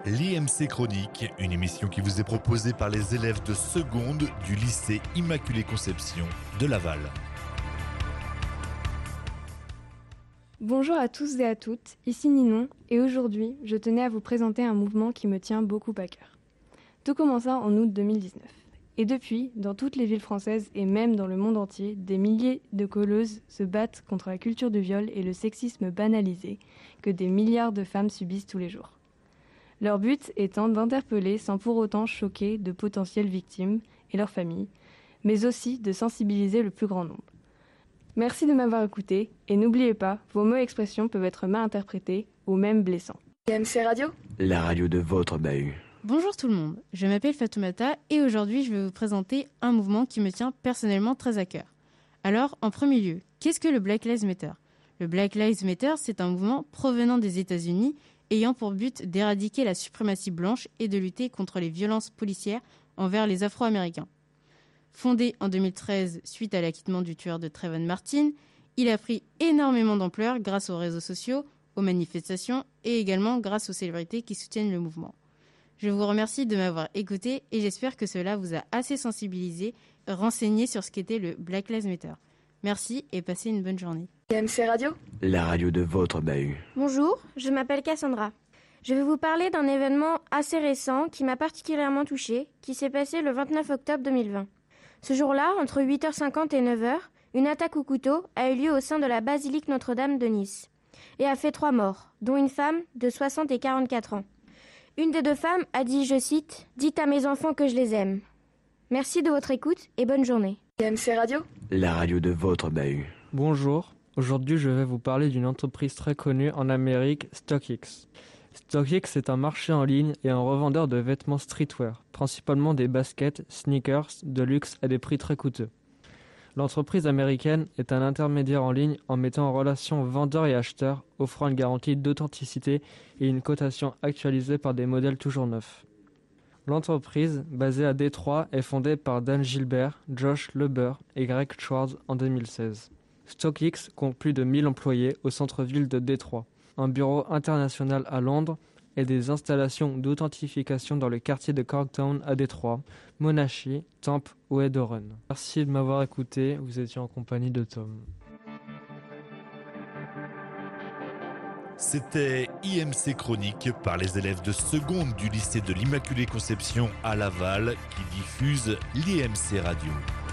L'IMC Chronique, une émission qui vous est proposée par les élèves de seconde du lycée Immaculée Conception de Laval. Bonjour à tous et à toutes, ici Ninon, et aujourd'hui, je tenais à vous présenter un mouvement qui me tient beaucoup à cœur. Tout commença en août 2019. Et depuis, dans toutes les villes françaises et même dans le monde entier, des milliers de colleuses se battent contre la culture du viol et le sexisme banalisé que des milliards de femmes subissent tous les jours. Leur but étant d'interpeller sans pour autant choquer de potentielles victimes et leurs familles, mais aussi de sensibiliser le plus grand nombre. Merci de m'avoir écouté et n'oubliez pas, vos mots et expressions peuvent être mal interprétés ou même blessants. IMC Radio, la radio de votre bahut. Bonjour tout le monde, je m'appelle Fatoumata et aujourd'hui je vais vous présenter un mouvement qui me tient personnellement très à cœur. Alors, en premier lieu, qu'est-ce que le Black Lives Matter ? Le Black Lives Matter, c'est un mouvement provenant des États-Unis ayant pour but d'éradiquer la suprématie blanche et de lutter contre les violences policières envers les Afro-Américains. Fondé en 2013 suite à l'acquittement du tueur de Trayvon Martin, il a pris énormément d'ampleur grâce aux réseaux sociaux, aux manifestations et également grâce aux célébrités qui soutiennent le mouvement. Je vous remercie de m'avoir écouté et j'espère que cela vous a assez sensibilisé, renseigné sur ce qu'était le Black Lives Matter. Merci et passez une bonne journée. IMC Radio, la radio de votre bahut. Bonjour, je m'appelle Cassandra. Je vais vous parler d'un événement assez récent qui m'a particulièrement touchée, qui s'est passé le 29 octobre 2020. Ce jour-là, entre 8h50 et 9h, une attaque au couteau a eu lieu au sein de la basilique Notre-Dame de Nice et a fait 3 morts, dont une femme de 60 et 44 ans. Une des 2 femmes a dit, je cite, « Dites à mes enfants que je les aime ». Merci de votre écoute et bonne journée. IMC Radio, la radio de votre bahut. Bonjour, aujourd'hui je vais vous parler d'une entreprise très connue en Amérique, StockX. StockX est un marché en ligne et un revendeur de vêtements streetwear, principalement des baskets, sneakers, de luxe à des prix très coûteux. L'entreprise américaine est un intermédiaire en ligne en mettant en relation vendeurs et acheteurs, offrant une garantie d'authenticité et une cotation actualisée par des modèles toujours neufs. L'entreprise, basée à Détroit, est fondée par Dan Gilbert, Josh Leber et Greg Schwartz en 2016. StockX compte plus de 1000 employés au centre-ville de Détroit, un bureau international à Londres et des installations d'authentification dans le quartier de Corktown à Détroit, Monashi, Tampa ou Edoren. Merci de m'avoir écouté, vous étiez en compagnie de Tom. C'était IMC Chronique par les élèves de seconde du lycée de l'Immaculée Conception à Laval qui diffuse l'IMC Radio.